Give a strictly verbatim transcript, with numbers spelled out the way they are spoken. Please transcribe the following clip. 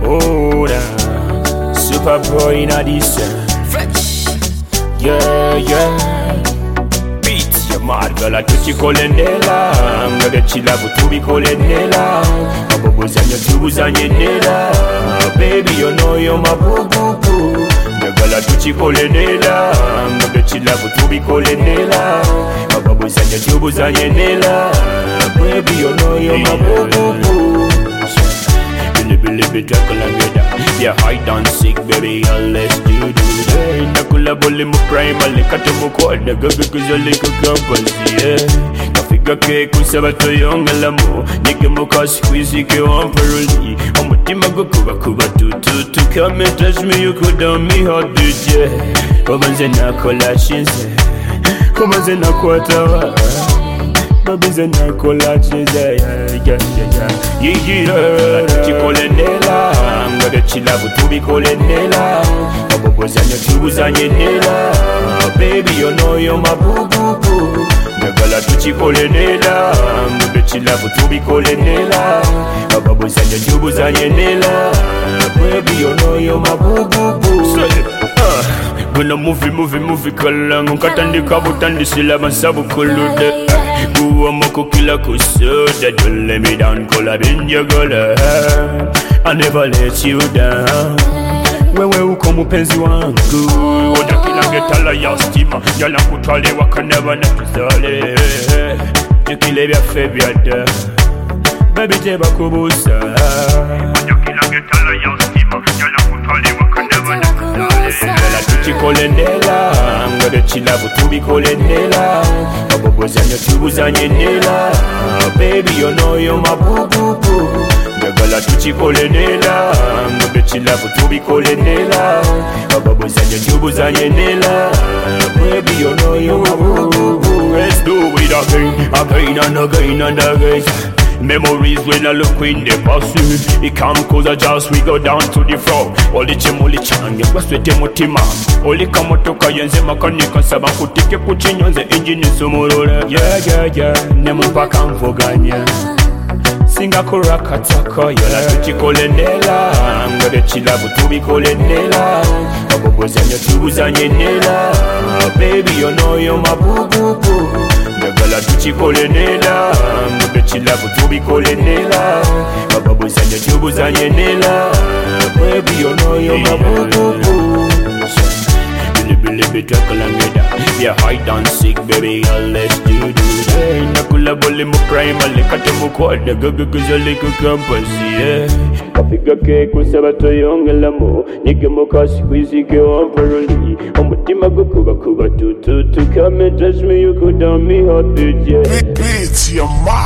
Older, super boy in a decent. Fresh. Yeah, yeah. Beat your mad girl, I touch you kolendela. Ngabe chila butubi kolendela. Mabobozanya tubuzanye nela. Baby, you know you're my boo boo boo. Girl, I touch you kolendela. Ngabe chila butubi kolendela. Mabobozanya tubuzanye nela. Baby, you know you're my boo boo boo. Billy Dracula, yeah, hide and sick, baby, and let's do this. Nakula bully mu prime, alikata mu kwada, gaga kuzalika campus, yeah. Kafiga ke kusaba to young alamu, nige mu ka squeezy ke on paroli. Omutima go kuba kuba tu tu tu, come and touch me, you could down me hot dude, yeah. Komanze na kola shinse, komanze na kwatawa. Babies and collages, yeah, yeah, yeah, yeah, yeah, yeah. Chicolenela, I'm gonna chill out to be colenela. Babozanya tubuzanye nela. Baby, you know you're my boo boo boo. Negala tu chicolenela, I'm gonna chill out to be colenela. Babozanya tubuzanye nela. Baby, you know you're my boo boo boo. Gonna movie, movie, movie, kalang katandika butandisila masabu kulude. Kuwa moko kila kusoda, don't let me down, call up in your gullah. I never let you down. Wewe uko mupenzi wangu, oda kila getala ya stima, yala kutwale wakaneba na tuzale. Jukile bya febia da, baby teba kubusa. Oda kila getala ya stima, yala kutwale wakaneba na tuzale. La tuchi kolendela, ngabe chila butubi kolendela. Babozanya tubuzanye nela. Baby, you know you're my boo boo boo. Negala tuchi kolenela, ngabe chila butubi kolenela. Babozanya tubuzanye nela. Baby, you know you're my boo boo boo. Let's do it again, again and again and again. Memories when I look in the past. It come cause I just we go down to the floor. Oli chimuli change, waswete mutima. Oli kamotoka yenze makanika saba kutike kuchinyonze engine sumurura. Yeah, yeah, yeah, nemu mpaka mvoganya. Singa kurakatako, yola tuchi kolenela. Ngabe chila butubi kolenela. Babozanya tubuzanye nela. Baby, you know you're my boo boo boo. Negala tuchi kolenela. Ngabe chila butubi kolenela. Babozanya tubuzanye nela. Baby, you know you're my boo boo boo. Billy Billy Dracula, yeah, hide and sick, baby, and let's do this. Nakula bully mu prime, alikata mu kwada, gaga kuzalika campus, yeah. Kafiga ke kusaba to young alamu, nige mu ka squeezy ke on paroli. Omutima go kuba kuba tu tu tu, come and touch me, you could down me hot dude, yeah. Beats your mind.